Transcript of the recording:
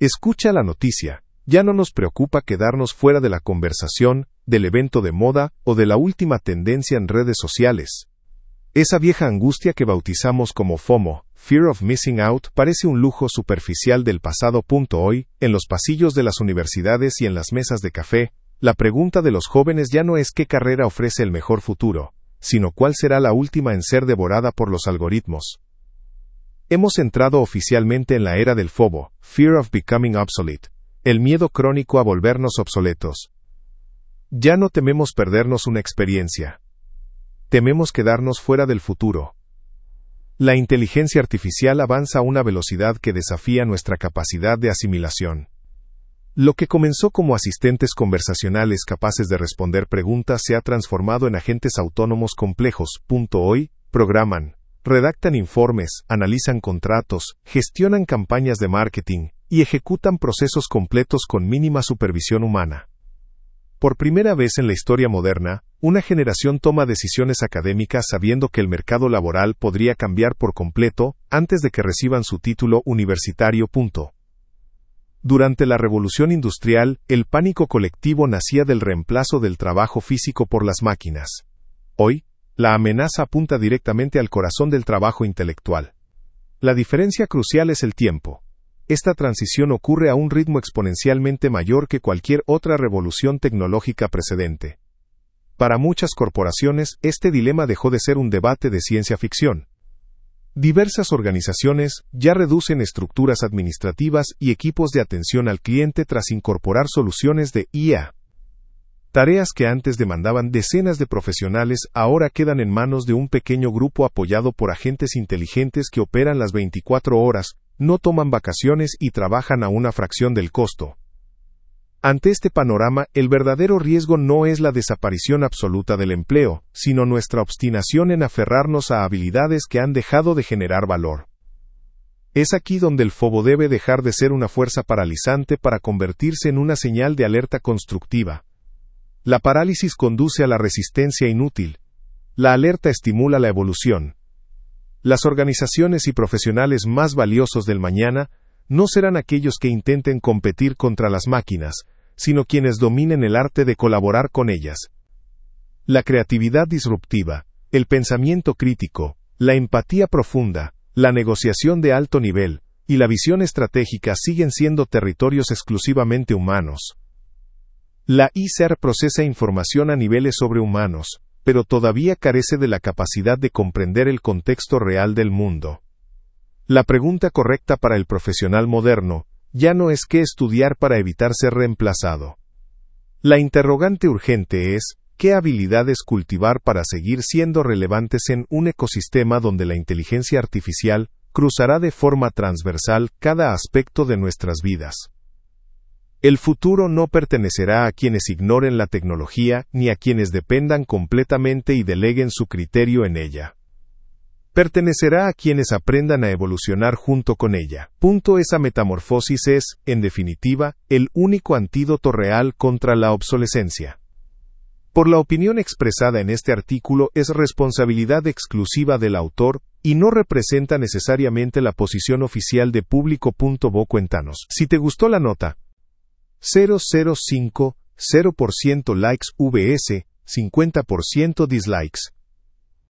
Escucha la noticia. Ya no nos preocupa quedarnos fuera de la conversación, del evento de moda o de la última tendencia en redes sociales. Esa vieja angustia que bautizamos como FOMO, Fear of Missing Out, parece un lujo superficial del pasado. Hoy, en los pasillos de las universidades y en las mesas de café, la pregunta de los jóvenes ya no es qué carrera ofrece el mejor futuro, sino cuál será la última en ser devorada por los algoritmos. Hemos entrado oficialmente en la era del FOBO, Fear of Becoming Obsolete, el miedo crónico a volvernos obsoletos. Ya no tememos perdernos una experiencia. Tememos quedarnos fuera del futuro. La inteligencia artificial avanza a una velocidad que desafía nuestra capacidad de asimilación. Lo que comenzó como asistentes conversacionales capaces de responder preguntas se ha transformado en agentes autónomos complejos. Hoy, programan, redactan informes, analizan contratos, gestionan campañas de marketing y ejecutan procesos completos con mínima supervisión humana. Por primera vez en la historia moderna, una generación toma decisiones académicas sabiendo que el mercado laboral podría cambiar por completo antes de que reciban su título universitario. Durante la Revolución Industrial, el pánico colectivo nacía del reemplazo del trabajo físico por las máquinas. Hoy, la amenaza apunta directamente al corazón del trabajo intelectual. La diferencia crucial es el tiempo. Esta transición ocurre a un ritmo exponencialmente mayor que cualquier otra revolución tecnológica precedente. Para muchas corporaciones, este dilema dejó de ser un debate de ciencia ficción. Diversas organizaciones ya reducen estructuras administrativas y equipos de atención al cliente tras incorporar soluciones de IA. Tareas que antes demandaban decenas de profesionales ahora quedan en manos de un pequeño grupo apoyado por agentes inteligentes que operan las 24 horas, no toman vacaciones y trabajan a una fracción del costo. Ante este panorama, el verdadero riesgo no es la desaparición absoluta del empleo, sino nuestra obstinación en aferrarnos a habilidades que han dejado de generar valor. Es aquí donde el FOBO debe dejar de ser una fuerza paralizante para convertirse en una señal de alerta constructiva. La parálisis conduce a la resistencia inútil. La alerta estimula la evolución. Las organizaciones y profesionales más valiosos del mañana no serán aquellos que intenten competir contra las máquinas, sino quienes dominen el arte de colaborar con ellas. La creatividad disruptiva, el pensamiento crítico, la empatía profunda, la negociación de alto nivel y la visión estratégica siguen siendo territorios exclusivamente humanos. La ICER procesa información a niveles sobrehumanos, pero todavía carece de la capacidad de comprender el contexto real del mundo. La pregunta correcta para el profesional moderno ya no es qué estudiar para evitar ser reemplazado. La interrogante urgente es, ¿qué habilidades cultivar para seguir siendo relevantes en un ecosistema donde la inteligencia artificial cruzará de forma transversal cada aspecto de nuestras vidas? El futuro no pertenecerá a quienes ignoren la tecnología ni a quienes dependan completamente y deleguen su criterio en ella. Pertenecerá a quienes aprendan a evolucionar junto con ella. Esa metamorfosis es, en definitiva, el único antídoto real contra la obsolescencia. Por la opinión expresada en este artículo es responsabilidad exclusiva del autor y no representa necesariamente la posición oficial de Público.bo. Cuéntanos. Si te gustó la nota, 0.05, 0% likes vs, 50% dislikes.